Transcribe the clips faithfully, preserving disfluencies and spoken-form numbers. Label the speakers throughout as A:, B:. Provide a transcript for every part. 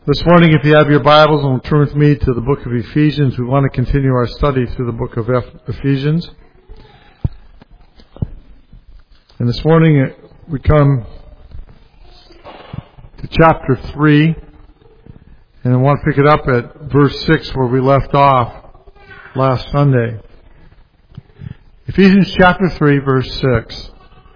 A: This morning, if you have your Bibles, and turn with me to the book of Ephesians. We want to continue our study through the book of Ephesians. And this morning, we come to chapter three, and I want to pick it up at verse six where we left off last Sunday. Ephesians chapter three, verse six.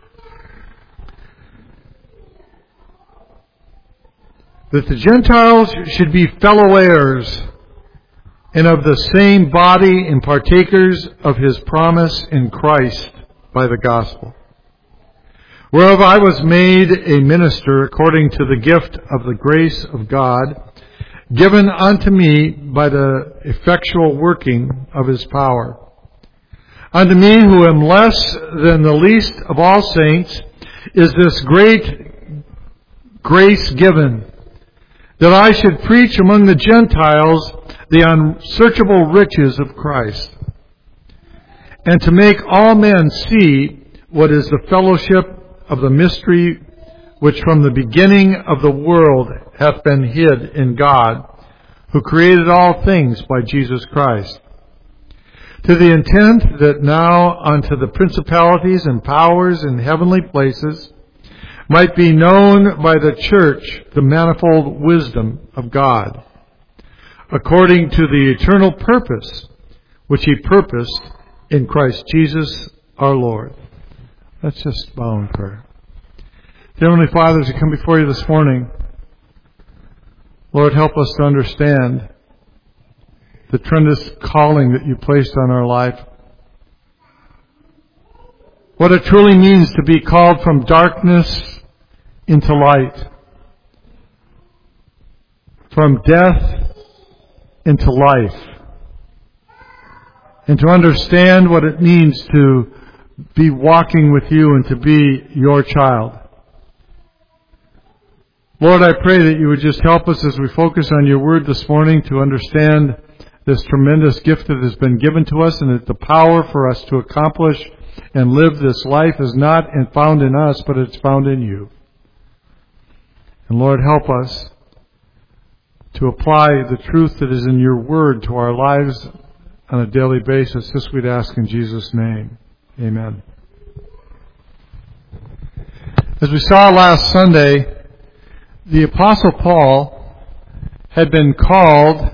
A: That the Gentiles should be fellow heirs and of the same body and partakers of His promise in Christ by the gospel, whereof I was made a minister according to the gift of the grace of God, given unto me by the effectual working of His power. Unto me, who am less than the least of all saints, is this great grace given, that I should preach among the Gentiles the unsearchable riches of Christ, and to make all men see what is the fellowship of the mystery which from the beginning of the world hath been hid in God, who created all things by Jesus Christ, to the intent that now unto the principalities and powers in heavenly places might be known by the church the manifold wisdom of God, according to the eternal purpose which He purposed in Christ Jesus our Lord. Let's just bow in prayer. Dear Heavenly Father, as we come before You this morning, Lord, help us to understand the tremendous calling that You placed on our life. What it truly means to be called from darkness into light, from death into life, and to understand what it means to be walking with You and to be Your child. Lord, I pray that You would just help us as we focus on Your word this morning to understand this tremendous gift that has been given to us, and that the power for us to accomplish and live this life is not found in us, but it's found in You. And Lord, help us to apply the truth that is in Your word to our lives on a daily basis. This we'd ask in Jesus' name. Amen. As we saw last Sunday, the Apostle Paul had been called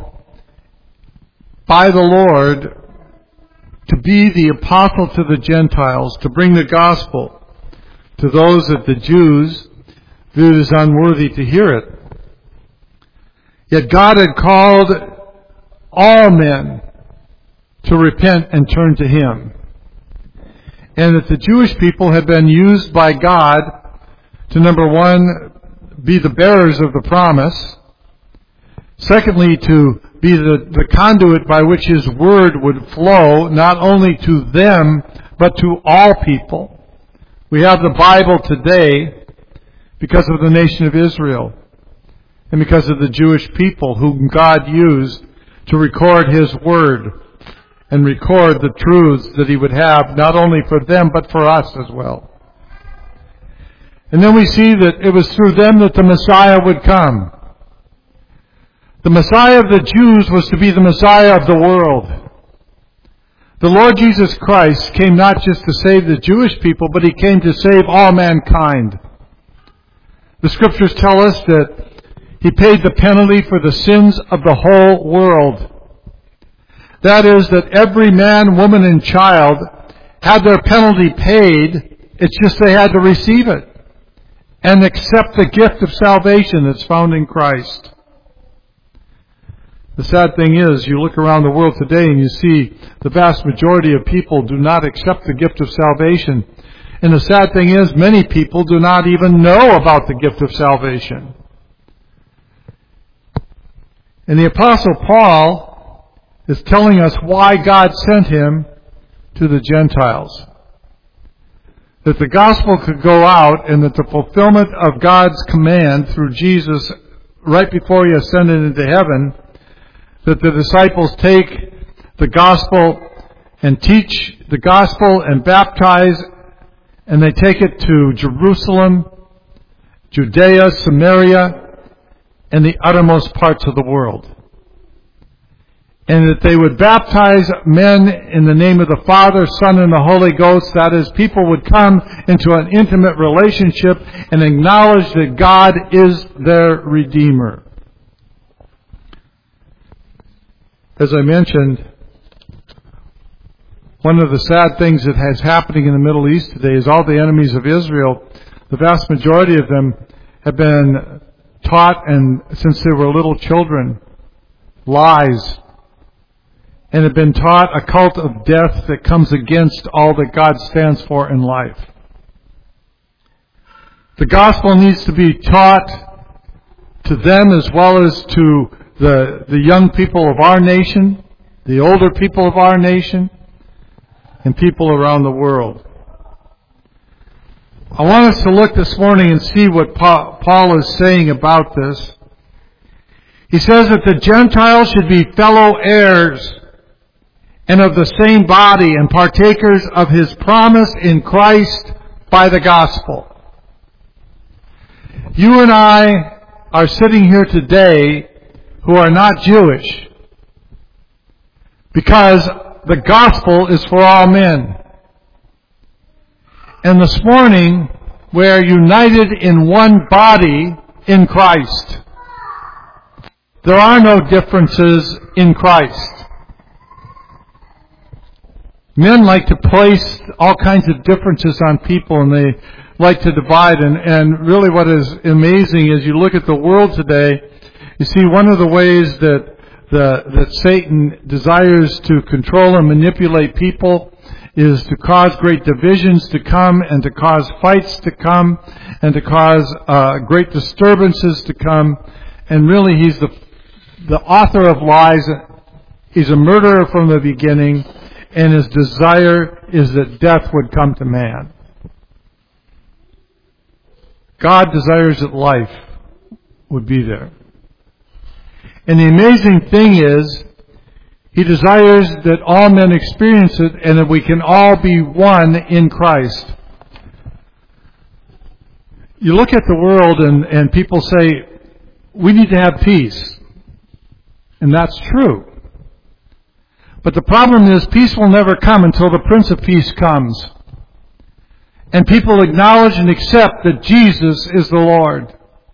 A: by the Lord to be the apostle to the Gentiles, to bring the gospel to those that the Jews viewed as unworthy to hear it. Yet God had called all men to repent and turn to Him. And that the Jewish people had been used by God to, number one, be the bearers of the promise. Secondly, to be the, the conduit by which His word would flow, not only to them, but to all people. We have the Bible today because of the nation of Israel, and because of the Jewish people whom God used to record His word and record the truths that He would have, not only for them, but for us as well. And then we see that it was through them that the Messiah would come. The Messiah of the Jews was to be the Messiah of the world. The Lord Jesus Christ came not just to save the Jewish people, but He came to save all mankind. The Scriptures tell us that He paid the penalty for the sins of the whole world. That is, that every man, woman, and child had their penalty paid. It's just they had to receive it and accept the gift of salvation that's found in Christ. The sad thing is, you look around the world today and you see the vast majority of people do not accept the gift of salvation. And the sad thing is, many people do not even know about the gift of salvation. And the Apostle Paul is telling us why God sent him to the Gentiles. That the gospel could go out, and that the fulfillment of God's command through Jesus right before He ascended into heaven, that the disciples take the gospel and teach the gospel and baptize, and they take it to Jerusalem, Judea, Samaria, and the uttermost parts of the world. And that they would baptize men in the name of the Father, Son, and the Holy Ghost. That is, people would come into an intimate relationship and acknowledge that God is their Redeemer. As I mentioned, one of the sad things that is happening in the Middle East today is all the enemies of Israel, the vast majority of them have been taught, and since they were little children, lies, and have been taught a cult of death that comes against all that God stands for in life. The gospel needs to be taught to them as well as to the, the young people of our nation, the older people of our nation, and people around the world. I want us to look this morning and see what Paul is saying about this. He says that the Gentiles should be fellow heirs and of the same body and partakers of His promise in Christ by the gospel. You and I are sitting here today who are not Jewish because the gospel is for all men. And this morning we are united in one body in Christ. There are no differences in Christ. Men like to place all kinds of differences on people, and they like to divide. And, and really what is amazing is you look at the world today, you see one of the ways that the, that Satan desires to control and manipulate people is to cause great divisions to come, and to cause fights to come, and to cause uh, great disturbances to come. And really he's the, the author of lies. He's a murderer from the beginning. And his desire is that death would come to man. God desires that life would be there. And the amazing thing is, He desires that all men experience it, and that we can all be one in Christ. You look at the world and, and people say, we need to have peace. And that's true. But the problem is, peace will never come until the Prince of Peace comes. And people acknowledge and accept that Jesus is the Lord.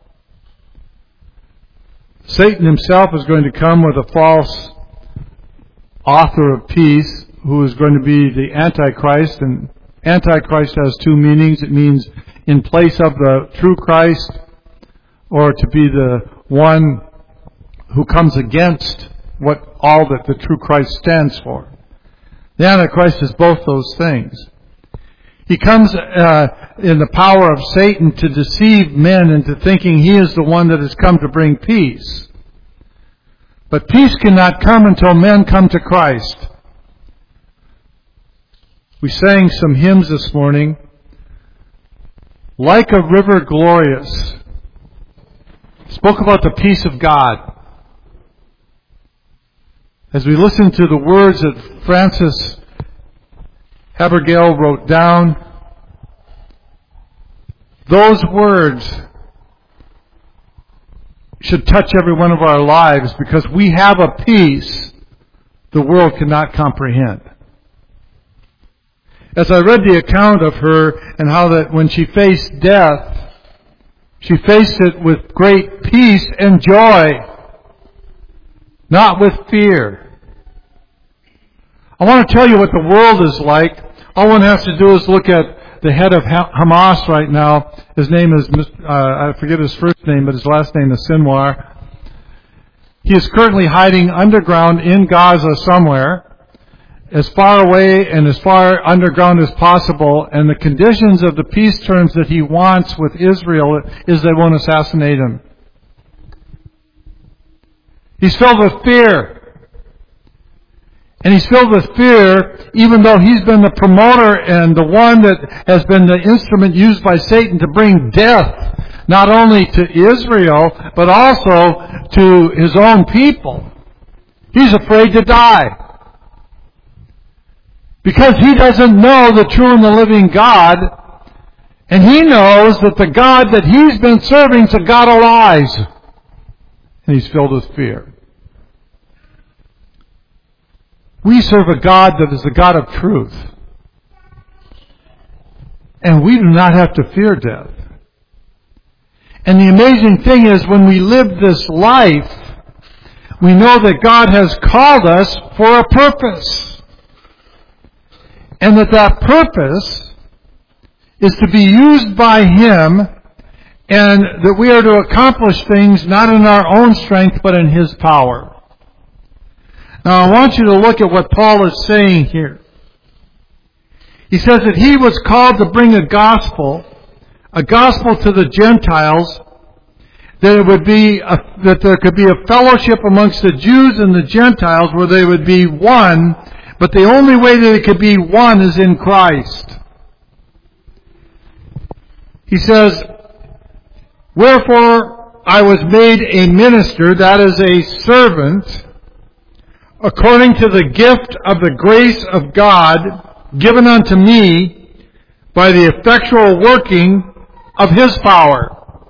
A: Satan himself is going to come with a false author of peace, who is going to be the Antichrist. And Antichrist has two meanings. It means in place of the true Christ, or to be the one who comes against what all that the true Christ stands for. The Antichrist is both those things. He comes uh, in the power of Satan to deceive men into thinking he is the one that has come to bring peace. But peace cannot come until men come to Christ. We sang some hymns this morning. Like a river glorious. Spoke about the peace of God. As we listen to the words that Francis Habergale wrote down, those words should touch every one of our lives, because we have a peace the world cannot comprehend. As I read the account of her, and how that when she faced death, she faced it with great peace and joy, not with fear. I want to tell you what the world is like. All one has to do is look at the head of Hamas right now. His name is, uh, I forget his first name, but his last name is Sinwar. He is currently hiding underground in Gaza somewhere, as far away and as far underground as possible. And the conditions of the peace terms that he wants with Israel is they won't assassinate him. He's filled with fear. And he's filled with fear, even though he's been the promoter and the one that has been the instrument used by Satan to bring death, not only to Israel, but also to his own people. He's afraid to die. Because he doesn't know the true and the living God, and he knows that the God that he's been serving is a God of lies. and he's filled with fear. We serve a God that is the God of truth. And we do not have to fear death. And the amazing thing is, when we live this life, we know that God has called us for a purpose. And that that purpose is to be used by Him, and that we are to accomplish things not in our own strength, but in His power. Now I want you to look at what Paul is saying here. He says that he was called to bring a gospel, a gospel to the Gentiles, that it would be a, that there could be a fellowship amongst the Jews and the Gentiles where they would be one, but the only way that it could be one is in Christ. He says, "Wherefore I was made a minister," that is a servant, "according to the gift of the grace of God given unto me by the effectual working of His power."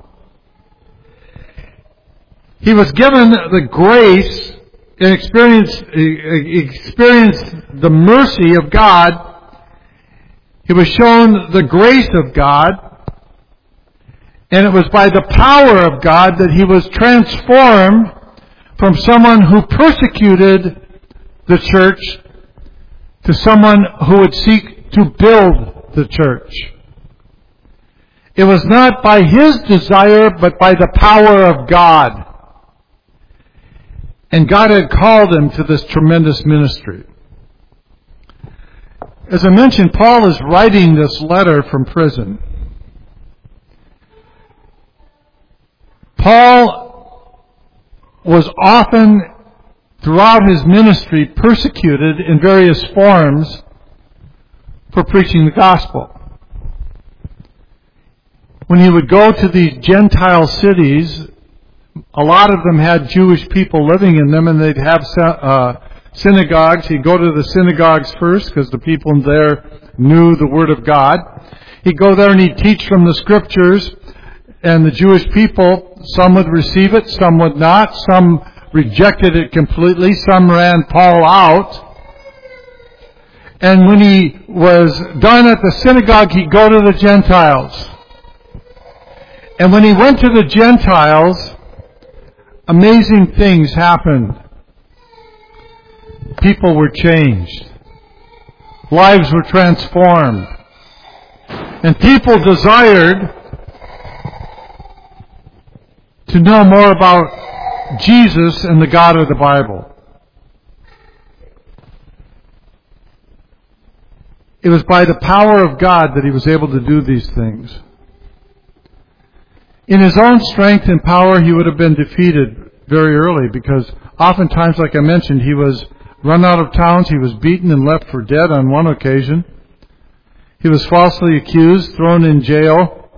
A: He was given the grace and experienced, experienced the mercy of God. He was shown the grace of God. And it was by the power of God that he was transformed from someone who persecuted the church to someone who would seek to build the church. It was not by his desire, but by the power of God. And God had called him to this tremendous ministry. As I mentioned, Paul is writing this letter from prison. Paul was often, throughout his ministry, persecuted in various forms for preaching the gospel. When he would go to these Gentile cities, a lot of them had Jewish people living in them, and they'd have uh, synagogues. He'd go to the synagogues first because the people there knew the Word of God. He'd go there and he'd teach from the Scriptures, and the Jewish people, some would receive it, some would not. Some rejected it completely. Some ran Paul out. And when he was done at the synagogue, he'd go to the Gentiles. And when he went to the Gentiles, amazing things happened. People were changed. Lives were transformed. And people desired to know more about Jesus and the God of the Bible. It was by the power of God that he was able to do these things. In his own strength and power, he would have been defeated very early, because oftentimes, like I mentioned, he was run out of towns, he was beaten and left for dead on one occasion. He was falsely accused, thrown in jail.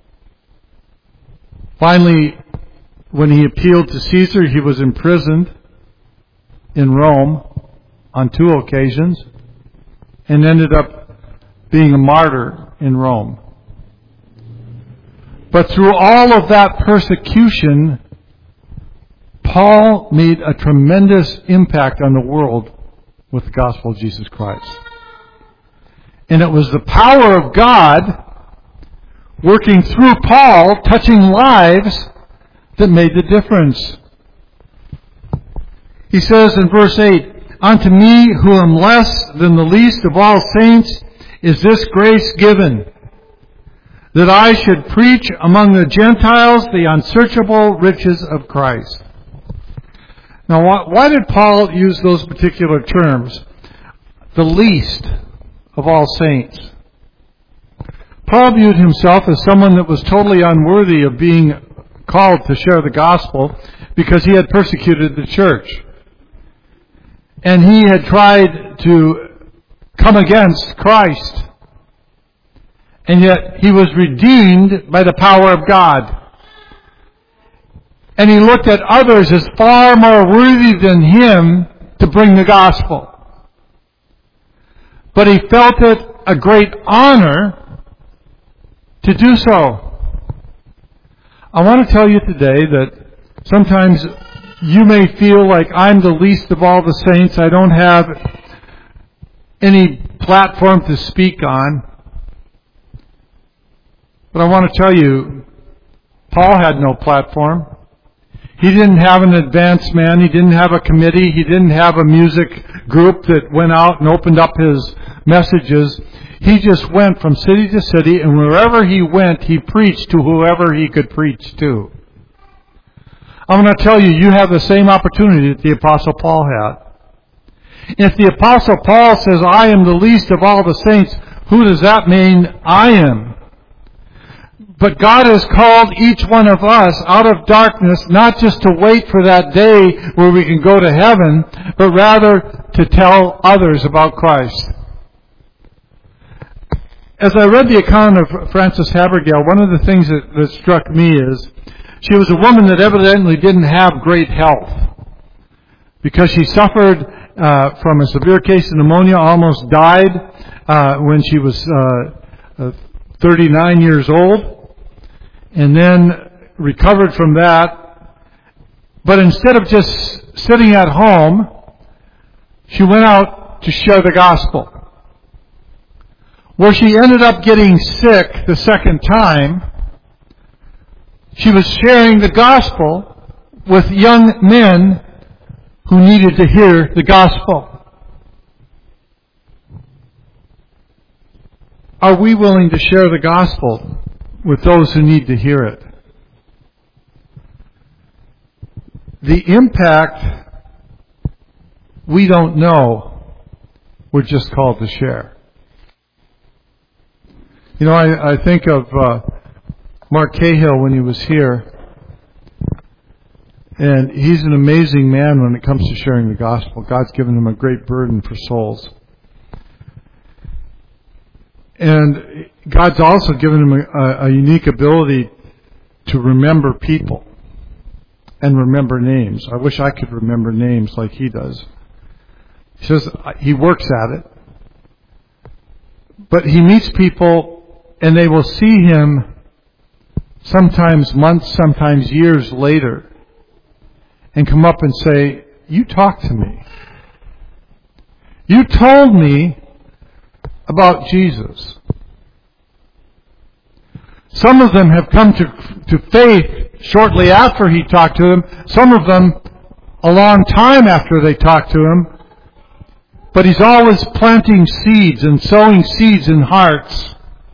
A: Finally, when he appealed to Caesar, he was imprisoned in Rome on two occasions and ended up being a martyr in Rome. But through all of that persecution, Paul made a tremendous impact on the world with the gospel of Jesus Christ. And it was the power of God working through Paul, touching lives, that made the difference. He says in verse eight, "Unto me, who am less than the least of all saints, is this grace given, that I should preach among the Gentiles the unsearchable riches of Christ." Now, why, why did Paul use those particular terms? The least of all saints. Paul viewed himself as someone that was totally unworthy of being called to share the gospel, because he had persecuted the church. And he had tried to come against Christ. And yet he was redeemed by the power of God. And he looked at others as far more worthy than him to bring the gospel. But he felt it a great honor to do so. I want to tell you today that Sometimes you may feel like I'm the least of all the saints. I don't have any platform to speak on. But I want to tell you, Paul had no platform. He didn't have an advance man. He didn't have a committee. He didn't have a music group that went out and opened up his messages. He just went from city to city, and wherever he went, he preached to whoever he could preach to. I'm going to tell you, you have the same opportunity that the Apostle Paul had. If the Apostle Paul says, I am the least of all the saints, who does that mean I am? But God has called each one of us out of darkness, not just to wait for that day where we can go to heaven, but rather to tell others about Christ. As I read the account of Frances Havergal, one of the things that, that struck me is she was a woman that evidently didn't have great health because she suffered uh, from a severe case of pneumonia, almost died uh, when she was uh, uh, thirty-nine years old, and then recovered from that. But instead of just sitting at home, she went out to share the gospel. Where she ended up getting sick the second time, she was sharing the gospel with young men who needed to hear the gospel. Are we willing to share the gospel with those who need to hear it? The impact, we don't know. We're just called to share. You know, I, I think of uh, Mark Cahill when he was here, and he's an amazing man when it comes to sharing the gospel. God's given him a great burden for souls. And God's also given him a, a unique ability to remember people and remember names. I wish I could remember names like he does. He says he works at it. But he meets people and they will see him sometimes months, sometimes years later, and come up and say, you talked to me. You told me about Jesus. Some of them have come to, to faith shortly after he talked to them. Some of them a long time after they talked to him. But he's always planting seeds and sowing seeds in hearts.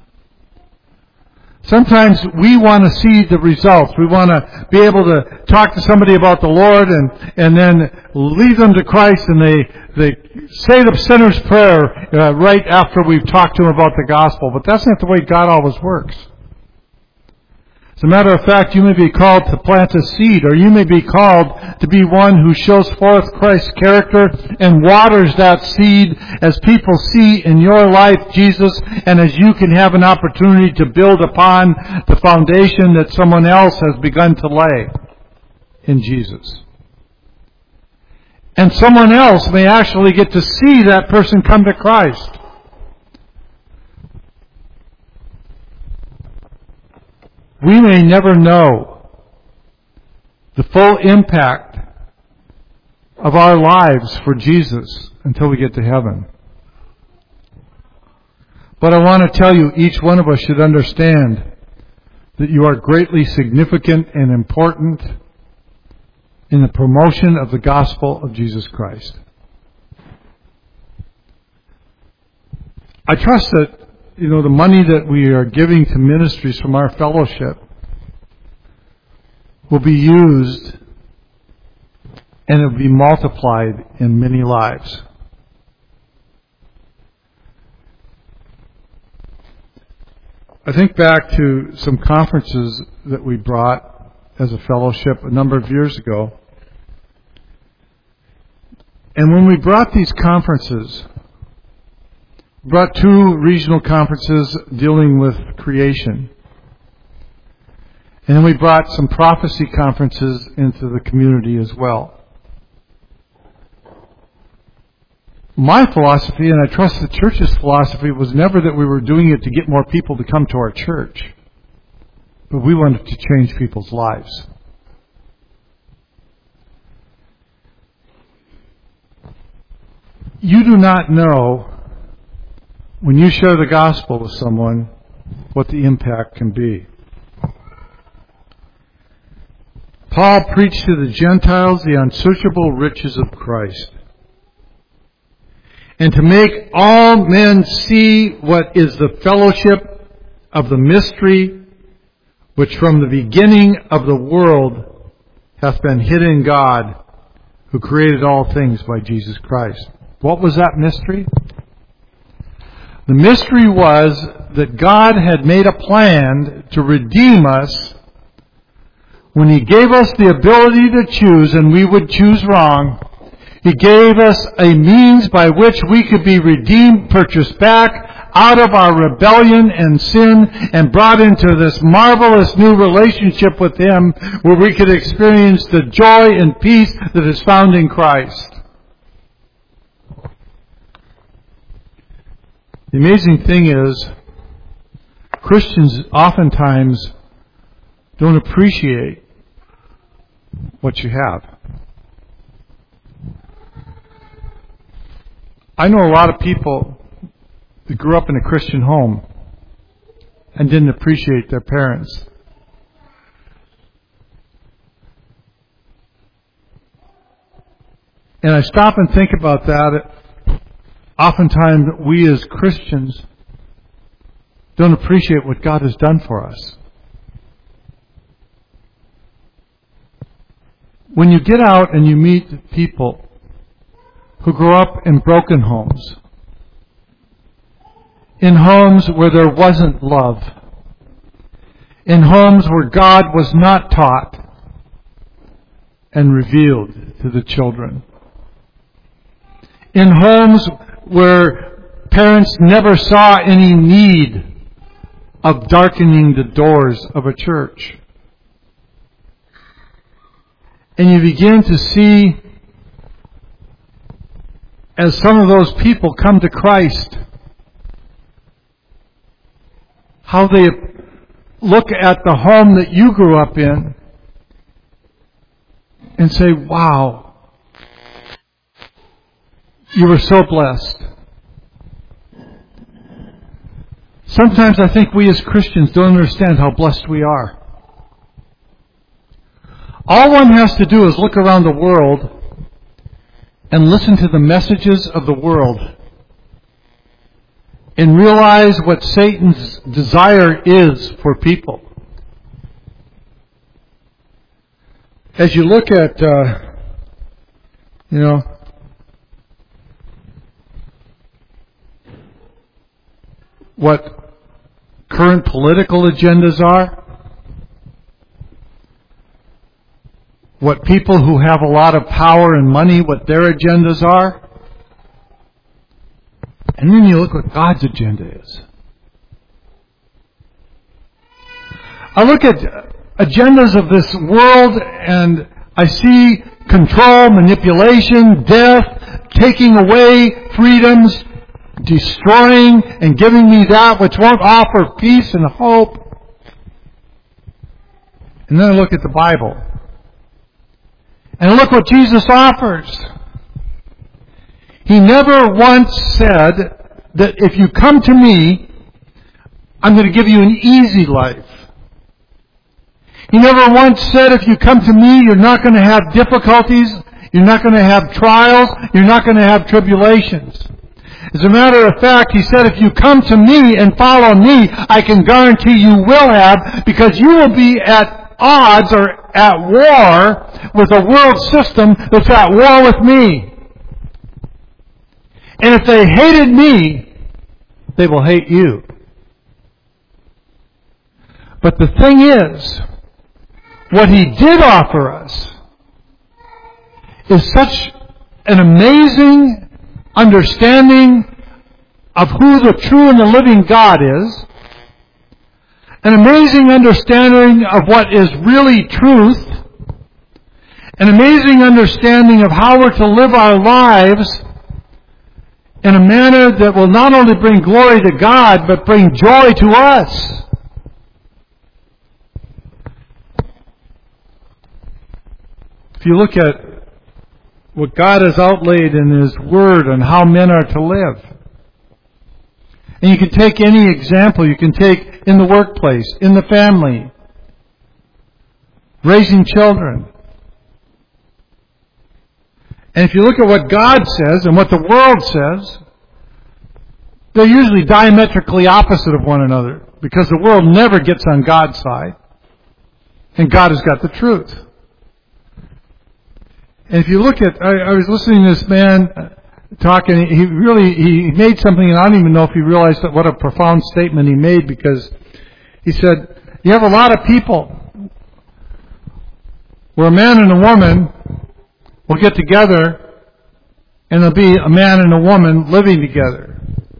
A: Sometimes we want to see the results. We want to be able to talk to somebody about the Lord and, and then lead them to Christ, and they, they say the sinner's prayer uh, right after we've talked to them about the gospel. But that's not the way God always works. As a matter of fact, you may be called to plant a seed, or you may be called to be one who shows forth Christ's character and waters that seed as people see in your life Jesus, and as you can have an opportunity to build upon the foundation that someone else has begun to lay in Jesus. And someone else may actually get to see that person come to Christ. We may never know the full impact of our lives for Jesus until we get to heaven. But I want to tell you, each one of us should understand that you are greatly significant and important in the promotion of the gospel of Jesus Christ. I trust that You know, the money that we are giving to ministries from our fellowship will be used and it will be multiplied in many lives. I think back to some conferences that we brought as a fellowship a number of years ago. And when we brought these conferences, brought two regional conferences dealing with creation. And then we brought some prophecy conferences into the community as well. My philosophy, and I trust the church's philosophy, was never that we were doing it to get more people to come to our church. But we wanted to change people's lives. you do not know, when you share the gospel with someone, what the impact can be. Paul preached to the Gentiles the unsearchable riches of Christ, and to make all men see what is the fellowship of the mystery which from the beginning of the world hath been hid in God, who created all things by Jesus Christ. What was that mystery? The mystery was that God had made a plan to redeem us when He gave us the ability to choose, and we would choose wrong. He gave us a means by which we could be redeemed, purchased back out of our rebellion and sin, and brought into this marvelous new relationship with Him where we could experience the joy and peace that is found in Christ. The amazing thing is, Christians oftentimes don't appreciate what you have. I know a lot of people that grew up in a Christian home and didn't appreciate their parents. And I stop and think about that. Oftentimes, we as Christians don't appreciate what God has done for us. When you get out and you meet people who grow up in broken homes, in homes where there wasn't love, in homes where God was not taught and revealed to the children, in homes where parents never saw any need of darkening the doors of a church, and you begin to see, as some of those people come to Christ, how they look at the home that you grew up in and say, wow, you were so blessed. Sometimes I think we as Christians don't understand how blessed we are. All one has to do is look around the world and listen to the messages of the world and realize what Satan's desire is for people. As you look at, uh, you know, what current political agendas are, what people who have a lot of power and money, what their agendas are, and then you look what God's agenda is. I look at agendas of this world and I see control, manipulation, death, taking away freedoms, destroying and giving me that which won't offer peace and hope. And then I look at the Bible. And look what Jesus offers. He never once said that if you come to me, I'm going to give you an easy life. He never once said if you come to me, you're not going to have difficulties, you're not going to have trials, you're not going to have tribulations. As a matter of fact, He said if you come to me and follow me, I can guarantee you will have, because you will be at odds or at war with a world system that's at war with me. And if they hated me, they will hate you. But the thing is, what He did offer us is such an amazing understanding of who the true and the living God is, an amazing understanding of what is really truth, an amazing understanding of how we're to live our lives in a manner that will not only bring glory to God, but bring joy to us. If you look at what God has outlaid in His Word on how men are to live. And you can take any example. You can take in the workplace, in the family, raising children. And if you look at what God says and what the world says, they're usually diametrically opposite of one another, because the world never gets on God's side, and God has got the truth. And if you look at, I, I was listening to this man talking, he really, he made something, and I don't even know if he realized that what a profound statement he made, because he said, you have a lot of people where a man and a woman will get together, and there'll be a man and a woman living together.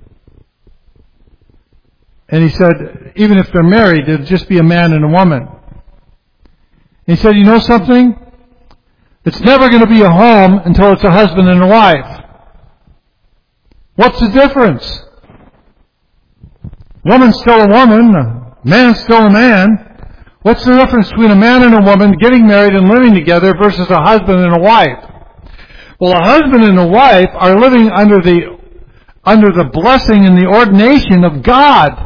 A: And he said, even if they're married, it'll just be a man and a woman. He said, you know something? It's never going to be a home until it's a husband and a wife. What's the difference? Woman's still a woman, a man's still a man. What's the difference between a man and a woman getting married and living together versus a husband and a wife? Well, a husband and a wife are living under the under the blessing and the ordination of God.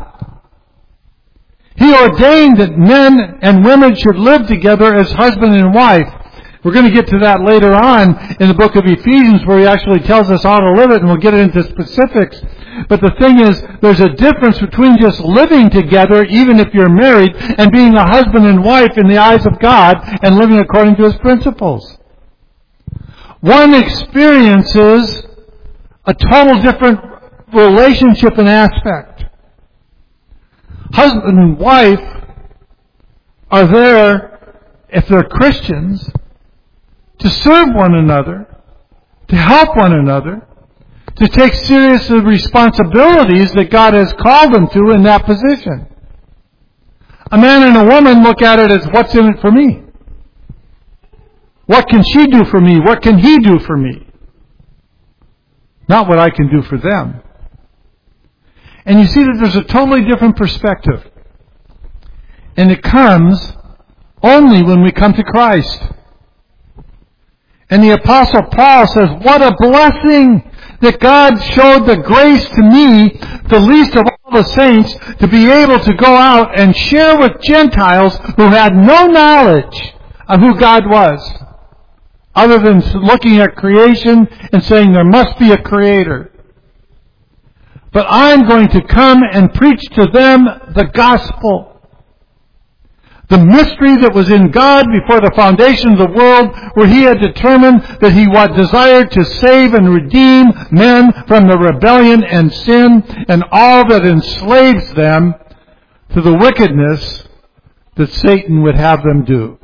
A: He ordained that men and women should live together as husband and wife. We're going to get to that later on in the book of Ephesians, where he actually tells us how to live it, and we'll get into specifics. But the thing is, there's a difference between just living together, even if you're married, and being a husband and wife in the eyes of God and living according to His principles. One experiences a total different relationship and aspect. Husband and wife are there, if they're Christians, to serve one another, to help one another, to take serious the responsibilities that God has called them to in that position. A man and a woman look at it as, what's in it for me? What can she do for me? What can he do for me? Not what I can do for them. And you see that there's a totally different perspective. And it comes only when we come to Christ. And the Apostle Paul says, what a blessing that God showed the grace to me, the least of all the saints, to be able to go out and share with Gentiles who had no knowledge of who God was, other than looking at creation and saying there must be a creator. But I'm going to come and preach to them the gospel. The mystery that was in God before the foundation of the world, where He had determined that He desired to save and redeem men from the rebellion and sin and all that enslaves them to the wickedness that Satan would have them do.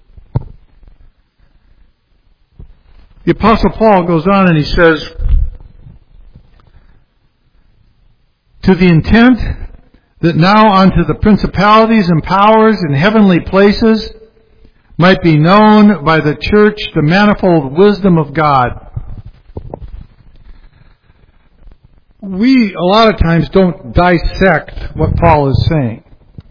A: The Apostle Paul goes on and he says, to the intent that now unto the principalities and powers in heavenly places might be known by the church the manifold wisdom of God. We, a lot of times, don't dissect what Paul is saying.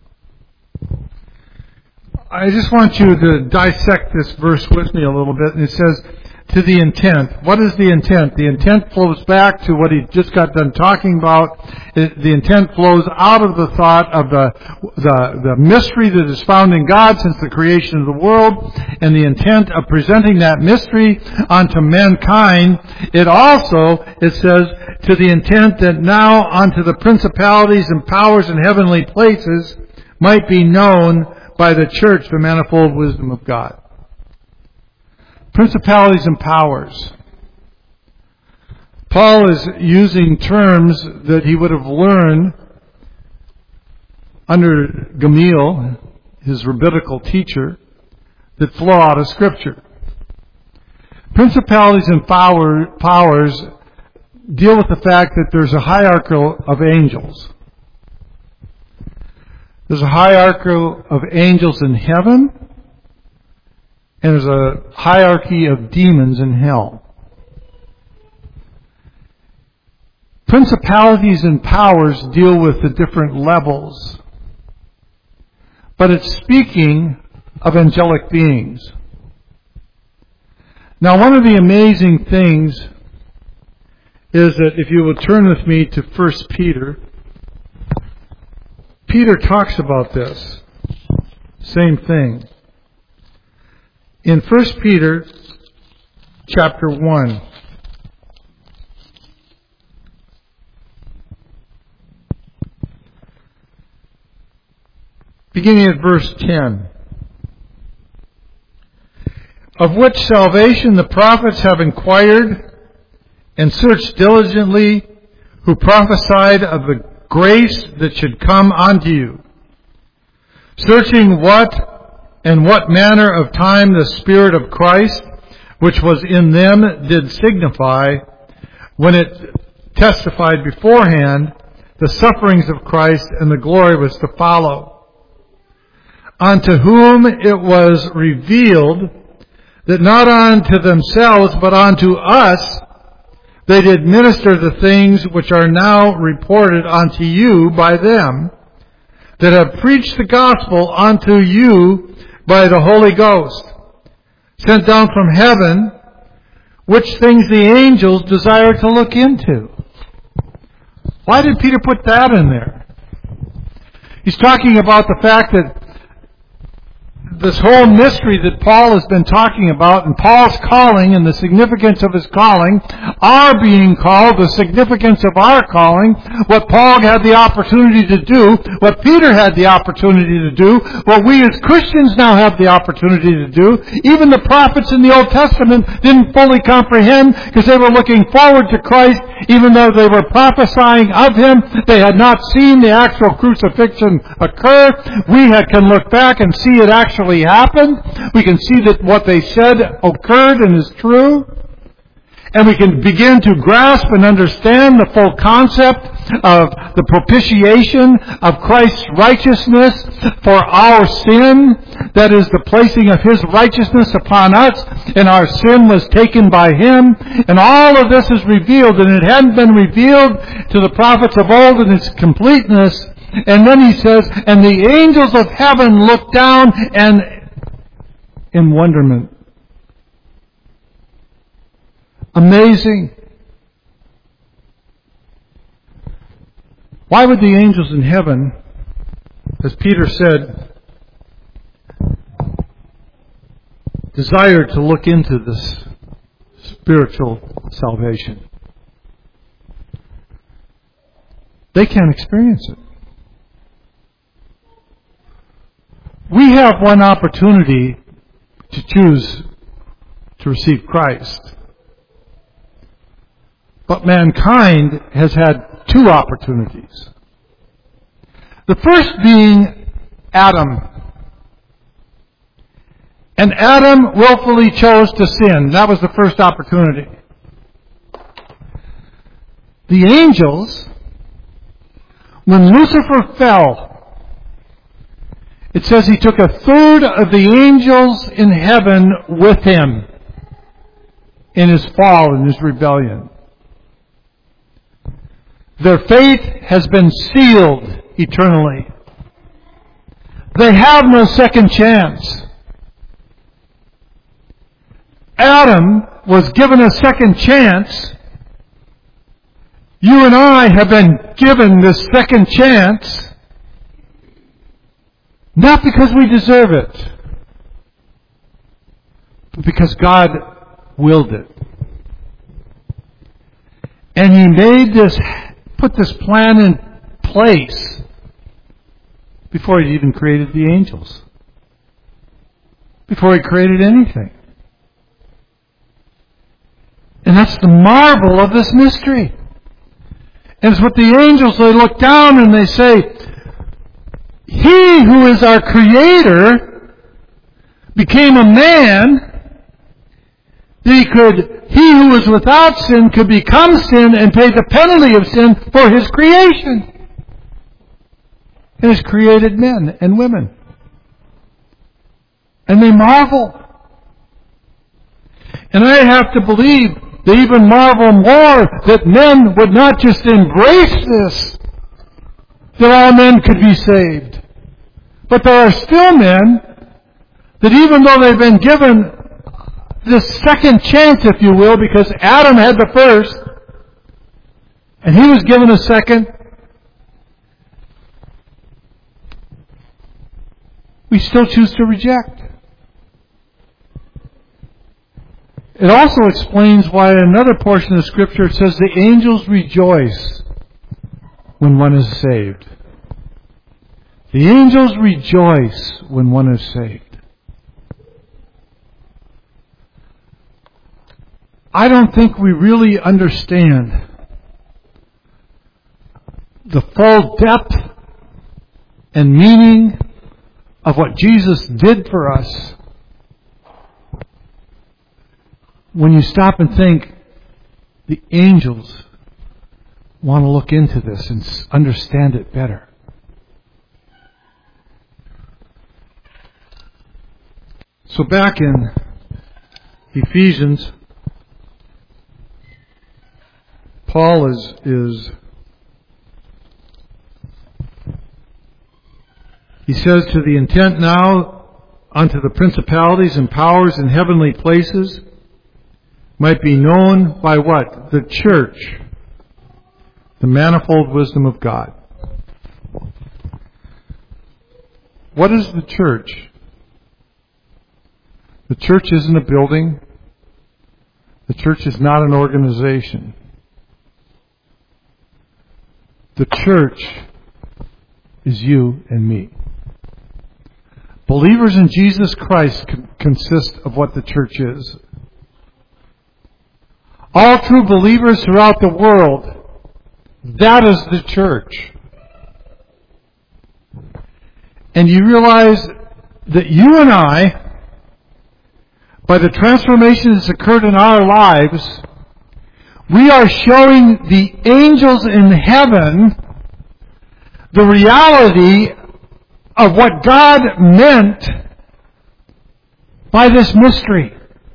A: I just want you to dissect this verse with me a little bit. And it says, to the intent. What is the intent? The intent flows back to what he just got done talking about. The intent flows out of the thought of the, the, the mystery that is found in God since the creation of the world, and the intent of presenting that mystery unto mankind. It also, it says, to the intent that now unto the principalities and powers in heavenly places might be known by the church the manifold wisdom of God. Principalities and powers. Paul is using terms that he would have learned under Gamaliel, his rabbinical teacher, that flow out of Scripture. Principalities and power, powers deal with the fact that there's a hierarchy of angels. There's a hierarchy of angels in heaven, and there's a hierarchy of demons in hell. Principalities and powers deal with the different levels. But it's speaking of angelic beings. Now, one of the amazing things is that if you will turn with me to First Peter, Peter talks about this same thing. In First Peter chapter one, beginning at verse ten, of which salvation the prophets have inquired and searched diligently, who prophesied of the grace that should come unto you, searching what and what manner of time the Spirit of Christ, which was in them, did signify, when it testified beforehand the sufferings of Christ and the glory was to follow, unto whom it was revealed that not unto themselves, but unto us, they did minister the things which are now reported unto you by them, that have preached the gospel unto you by the Holy Ghost, sent down from heaven, which things the angels desire to look into. Why did Peter put that in there? He's talking about the fact that this whole mystery that Paul has been talking about, and Paul's calling and the significance of his calling, our being called, the significance of our calling, what Paul had the opportunity to do, what Peter had the opportunity to do, what we as Christians now have the opportunity to do. Even the prophets in the Old Testament didn't fully comprehend because they were looking forward to Christ, even though they were prophesying of Him. They had not seen the actual crucifixion occur. We can look back and see it actually happened. We can see that what they said occurred and is true. And we can begin to grasp and understand the full concept of the propitiation of Christ's righteousness for our sin. That is the placing of His righteousness upon us, and our sin was taken by Him. And all of this is revealed, and it hadn't been revealed to the prophets of old in its completeness. And then he says, and the angels of heaven looked down and in wonderment. Amazing. Why would the angels in heaven, as Peter said, desire to look into this spiritual salvation? They can't experience it. We have one opportunity to choose to receive Christ. But mankind has had two opportunities. The first being Adam. And Adam willfully chose to sin. That was the first opportunity. The angels, when Lucifer fell, it says he took a third of the angels in heaven with him in his fall, in his rebellion. Their fate has been sealed eternally. They have no second chance. Adam was given a second chance. You and I have been given this second chance, not because we deserve it, but because God willed it. And He made this, put this plan in place before He even created the angels. Before He created anything. And that's the marvel of this mystery. And it's what the angels, they look down and they say, He who is our Creator became a man that he could, he who was without sin could become sin and pay the penalty of sin for His creation. And His created men and women. And they marvel. And I have to believe they even marvel more that men would not just embrace this, that all men could be saved. But there are still men that even though they've been given this second chance, if you will, because Adam had the first, and he was given a second. We still choose to reject. It also explains why in another portion of Scripture it says the angels rejoice when one is saved. The angels rejoice when one is saved. I don't think we really understand the full depth and meaning of what Jesus did for us when you stop and think the angels want to look into this and understand it better. So back in Ephesians, Paul is is he says, to the intent now unto the principalities and powers in heavenly places might be known by what? The church, the manifold wisdom of God. What is the church? The church isn't a building. The church is not an organization. The church is you and me. Believers in Jesus Christ consist of what the church is. All true believers throughout the world, that is the church. And you realize that you and I, by the transformation that's occurred in our lives, we are showing the angels in heaven the reality of what God meant by this mystery.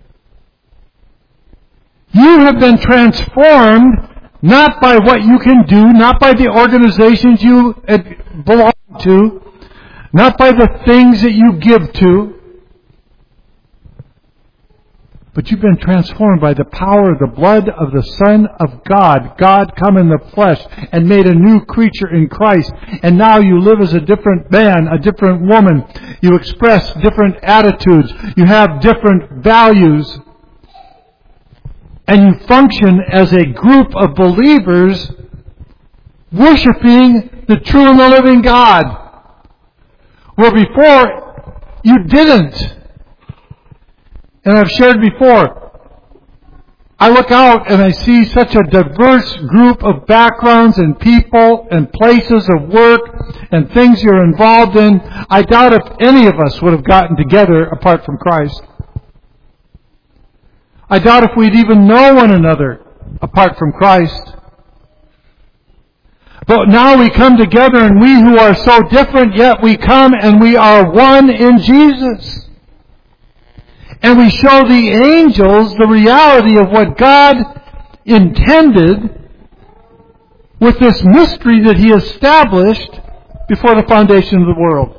A: You have been transformed not by what you can do, not by the organizations you belong to, not by the things that you give to, but you've been transformed by the power of the blood of the Son of God. God come in the flesh and made a new creature in Christ. And now you live as a different man, a different woman. You express different attitudes. You have different values. And you function as a group of believers worshiping the true and the living God. Where before you didn't. And I've shared before, I look out and I see such a diverse group of backgrounds and people and places of work and things you're involved in. I doubt if any of us would have gotten together apart from Christ. I doubt if we'd even know one another apart from Christ. But now we come together, and we who are so different, yet we come and we are one in Jesus. And we show the angels the reality of what God intended with this mystery that He established before the foundation of the world.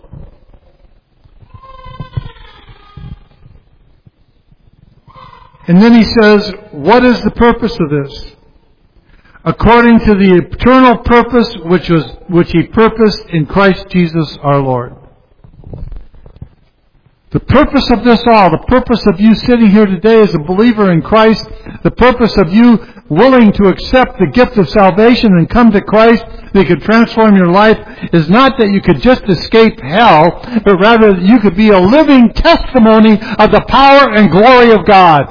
A: And then He says, what is the purpose of this? According to the eternal purpose which was which He purposed in Christ Jesus our Lord. The purpose of this all, the purpose of you sitting here today as a believer in Christ, the purpose of you willing to accept the gift of salvation and come to Christ that could transform your life, is not that you could just escape hell, but rather that you could be a living testimony of the power and glory of God.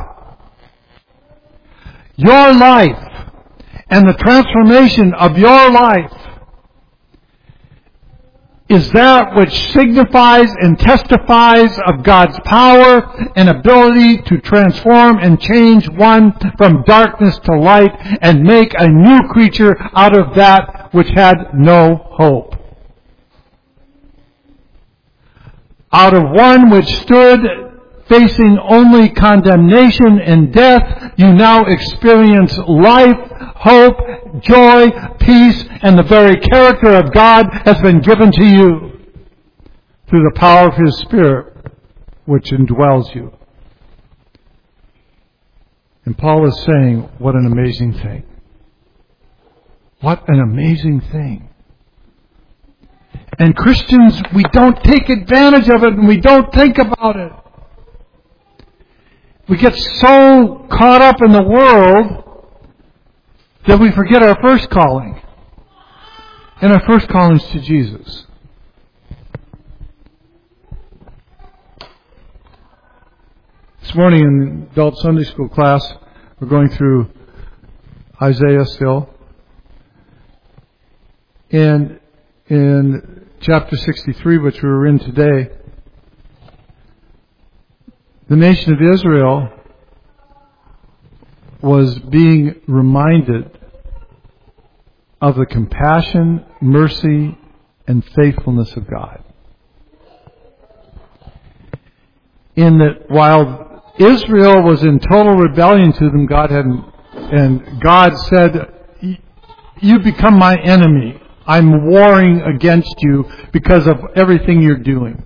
A: Your life and the transformation of your life is that which signifies and testifies of God's power and ability to transform and change one from darkness to light and make a new creature out of that which had no hope. Out of one which stood facing only condemnation and death, you now experience life, hope, joy, peace, and the very character of God has been given to you through the power of His Spirit which indwells you. And Paul is saying, what an amazing thing. What an amazing thing. And Christians, we don't take advantage of it and we don't think about it. We get so caught up in the world that we forget our first calling. And our first calling is to Jesus. This morning in adult Sunday school class, we're going through Isaiah still. And in chapter sixty-three, which we were in today, the nation of Israel was being reminded of the compassion, mercy, and faithfulness of God. In that while Israel was in total rebellion to them, God had, and God said, "You become my enemy. I'm warring against you because of everything you're doing."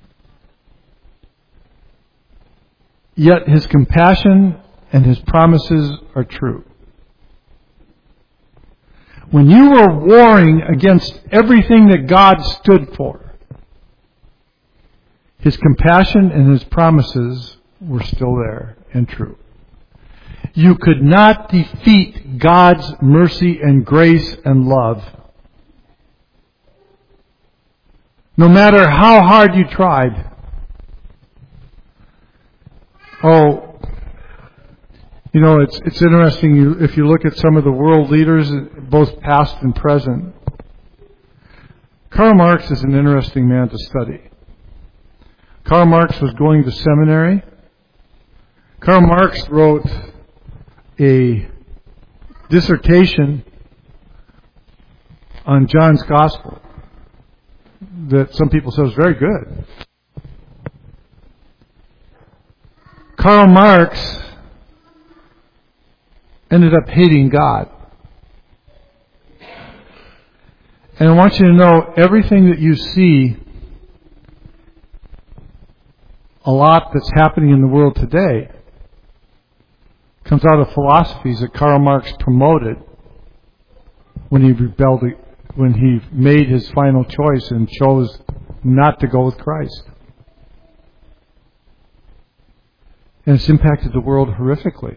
A: Yet His compassion and His promises are true. When you were warring against everything that God stood for, His compassion and His promises were still there and true. You could not defeat God's mercy and grace and love. No matter how hard you tried. Oh, you know, it's it's interesting you, if you look at some of the world leaders, both past and present. Karl Marx is an interesting man to study. Karl Marx was going to seminary. Karl Marx wrote a dissertation on John's Gospel that some people say was very good. Karl Marx ended up hating God. And I want you to know, everything that you see, a lot that's happening in the world today, comes out of philosophies that Karl Marx promoted when he rebelled, when he made his final choice and chose not to go with Christ. And it's impacted the world horrifically.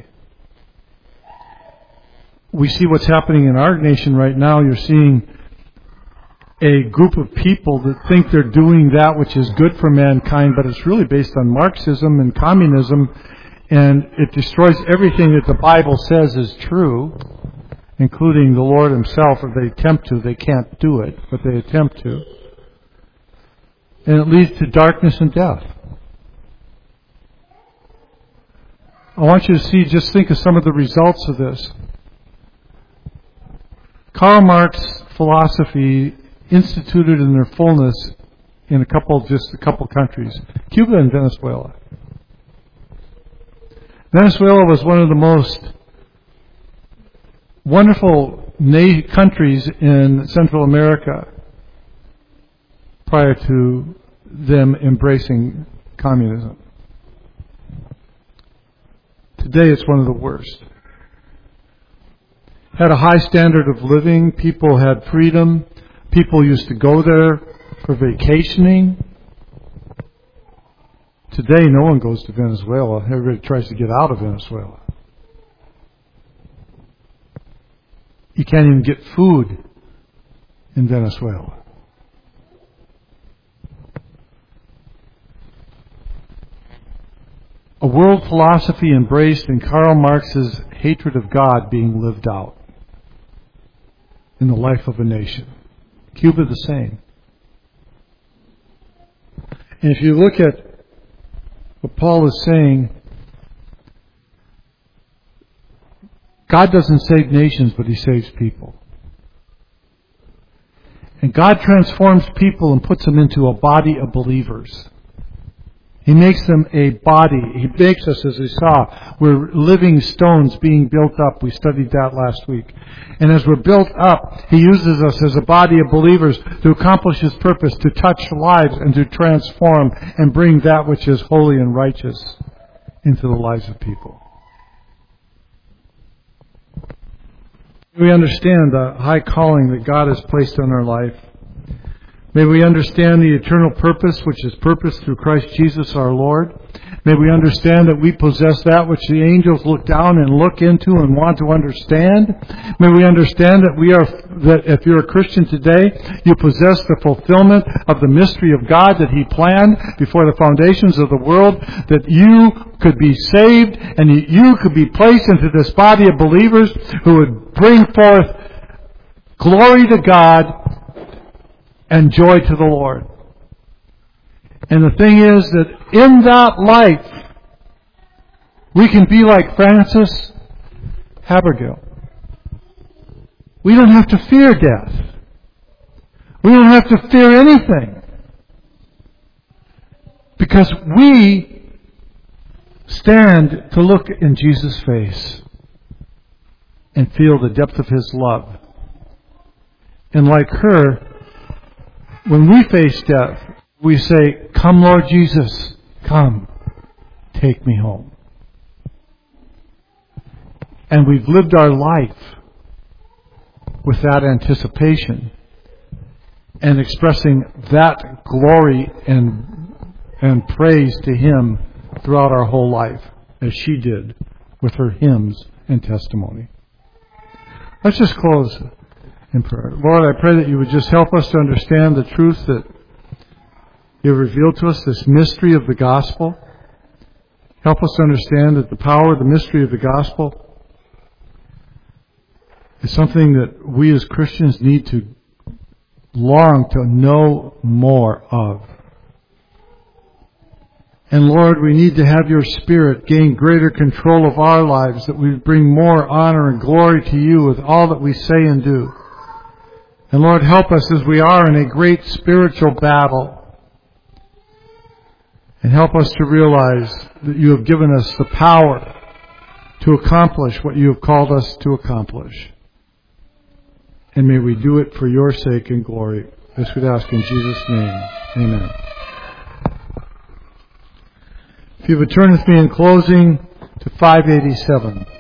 A: We see what's happening in our nation right now. You're seeing a group of people that think they're doing that which is good for mankind, but it's really based on Marxism and communism, and it destroys everything that the Bible says is true, including the Lord Himself. If they attempt to, they can't do it, but they attempt to. And it leads to darkness and death. I want you to see, just think of some of the results of this. Karl Marx's philosophy instituted in their fullness in a couple, just a couple countries, Cuba and Venezuela. Venezuela was one of the most wonderful na- countries in Central America prior to them embracing communism. Today it's one of the worst. Had a high standard of living. People had freedom. People used to go there for vacationing. Today no one goes to Venezuela. Everybody tries to get out of Venezuela. You can't even get food in Venezuela. A world philosophy embraced in Karl Marx's hatred of God being lived out in the life of a nation. Cuba the same. And if you look at what Paul is saying, God doesn't save nations, but He saves people. And God transforms people and puts them into a body of believers. He makes them a body. He makes us, as we saw, we're living stones being built up. We studied that last week. And as we're built up, He uses us as a body of believers to accomplish His purpose, to touch lives and to transform and bring that which is holy and righteous into the lives of people. May we understand the high calling that God has placed on our life. May we understand the eternal purpose, which is purpose through Christ Jesus our Lord. May we understand that we possess that which the angels look down and look into and want to understand. May we understand that we are, that if you're a Christian today, you possess the fulfillment of the mystery of God that He planned before the foundations of the world, that you could be saved and you could be placed into this body of believers who would bring forth glory to God and joy to the Lord. And the thing is that in that life, we can be like Francis Havergal. We don't have to fear death. We don't have to fear anything. Because we stand to look in Jesus' face and feel the depth of His love. And like her, when we face death, we say, "Come, Lord Jesus, come, take me home." And we've lived our life with that anticipation and expressing that glory and, and praise to Him throughout our whole life, as she did with her hymns and testimony. Let's just close in prayer. Lord, I pray that You would just help us to understand the truth that You have revealed to us, this mystery of the gospel. Help us to understand that the power, the mystery of the gospel is something that we as Christians need to long to know more of. And Lord, we need to have Your Spirit gain greater control of our lives, that we bring more honor and glory to You with all that we say and do. And Lord, help us as we are in a great spiritual battle. And help us to realize that You have given us the power to accomplish what You have called us to accomplish. And may we do it for Your sake and glory. This we ask in Jesus' name. Amen. If you would turn with me in closing to five eighty-seven.